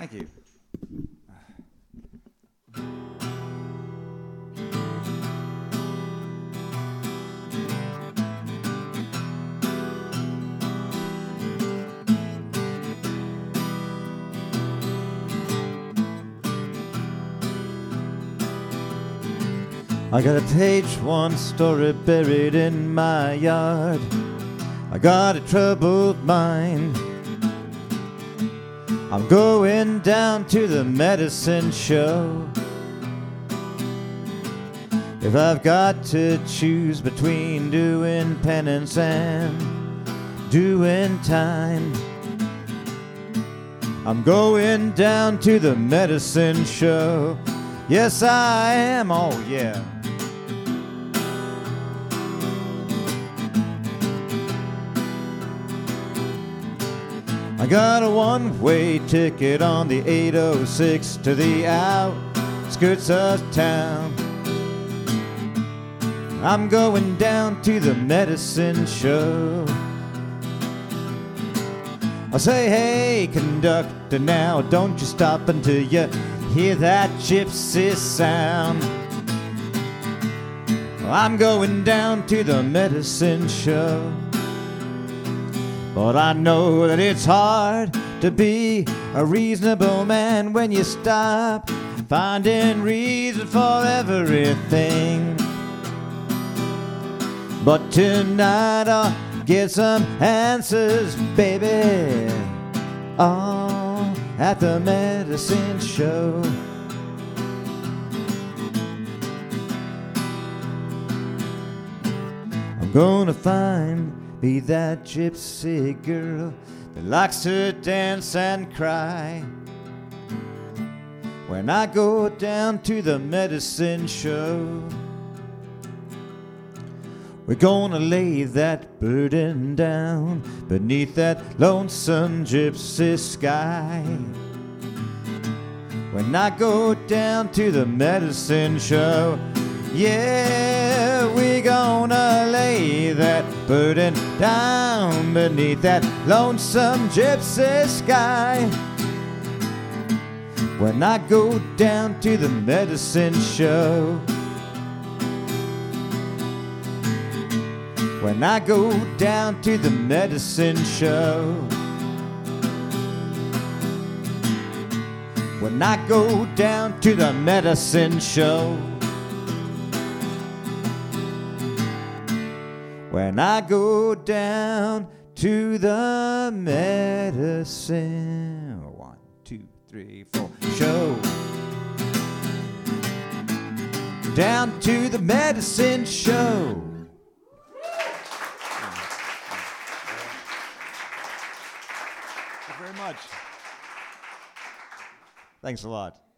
Thank you. I got a page one story buried in my yard. I got a troubled mind. I'm going down to the medicine show. If I've got to choose between doing penance and doing time, I'm going down to the medicine show. Yes, I am, oh yeah. I got a one-way ticket on the 806 to the outskirts of town. I'm going down to the medicine show. I say, hey, conductor, now don't you stop until you hear that gypsy sound. I'm going down to the medicine show. But I know that it's hard to be a reasonable man when you stop finding reason for everything. But tonight I'll get some answers, baby, all at the medicine show. I'm gonna find me that gypsy girl that likes to dance and cry. When I go down to the medicine show, we're gonna lay that burden down beneath that lonesome gypsy sky. When I go down to the medicine show, yeah, we're gonna lay that burden down beneath that lonesome gypsy sky. When I go down to the medicine show, when I go down to the medicine show, when I go down to the medicine show, when I go down to the medicine, 1, 2, 3, 4, show. Down to the medicine show. Thank you very much. Thanks a lot.